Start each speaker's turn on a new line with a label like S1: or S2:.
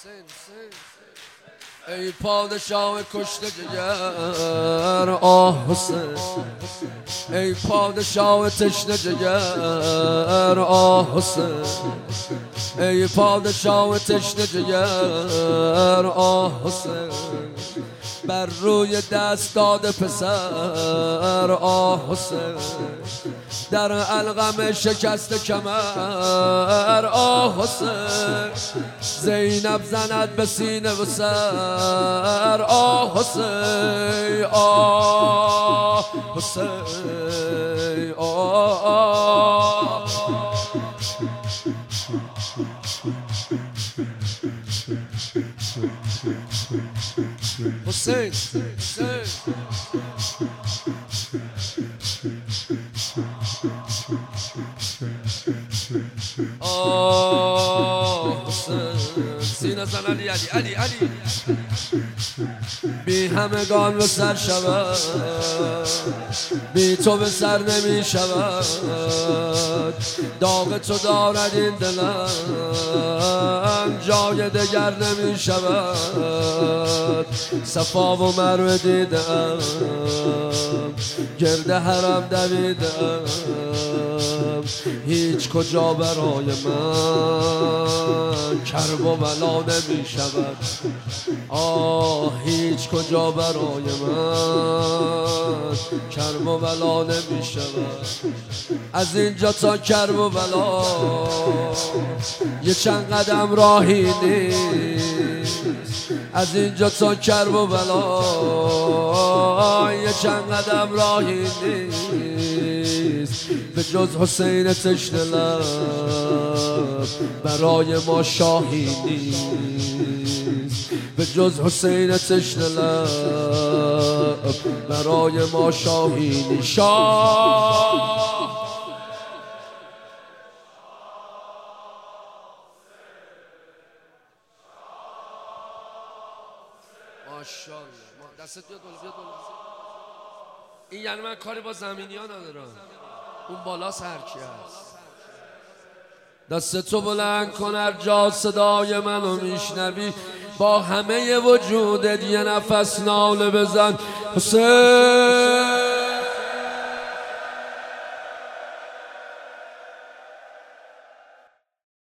S1: ای پادشاه کشته جگر آه حسین، ای پادشاه تشنه جگر آه حسین، ای پادشاه تشنه جگر آه حسین، بر روی دست داده پسر آه حسین، در علقم شکست کمر آه حسین، زینب زند به سینه و سر آه حسین، آه حسین، آه حسین، آه حسین، سینه زن علی علی علی علی، بی همگان به سر شود، بی تو به سر نمی شود، داغ تو دارد این دلم، جای دگر نمی شود، صفا و مروه دیدم، گرد حرم دویدم، هیچ کجا برای من کرب و بلا نمی شود، آه هیچ کجا برای من کرب و بلا نمی شود، از اینجا تا کرب و بلا یه چند قدم راهی نیست، از اینجا تا کرب و بلا یه چند قدم راهی نیست، به جز حسین تشنه لب برای ما شاهی نیست، به جز حسین تشنه لب برای ما شاهی نیست. شاه ماشاءالله، دستت بیاد بالا، بیاد بالا. این یعنی من کاری با زمینی ها ندارم، اون بالا هرکی هست. دستتو بلند کن هر جا صدای منو میشنوی، با همه وجودت یه نفس ناله بزن حسین.